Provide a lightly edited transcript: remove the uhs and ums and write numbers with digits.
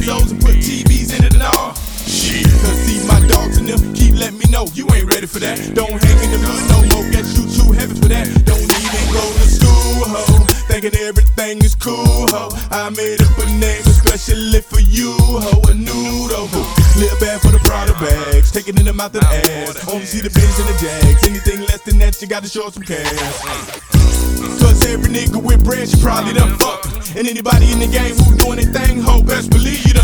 those and put TVs in it and all. Shit. Cause see my dogs in them keep letting me know you ain't ready for that. Don't hang in the hood no more, guess you too heavy for that. Don't even go to school, ho, thinking everything is cool, ho. I made up a name especially for you, ho, a noodle, ho. Live bad for the Prada bags, taking in the mouth of the ass. Only see the Benz and the Jags, anything less than that you gotta show some cash. Cause every nigga with bread, you probably done fucked. And anybody in the game who doing their thing, ho, best believe you done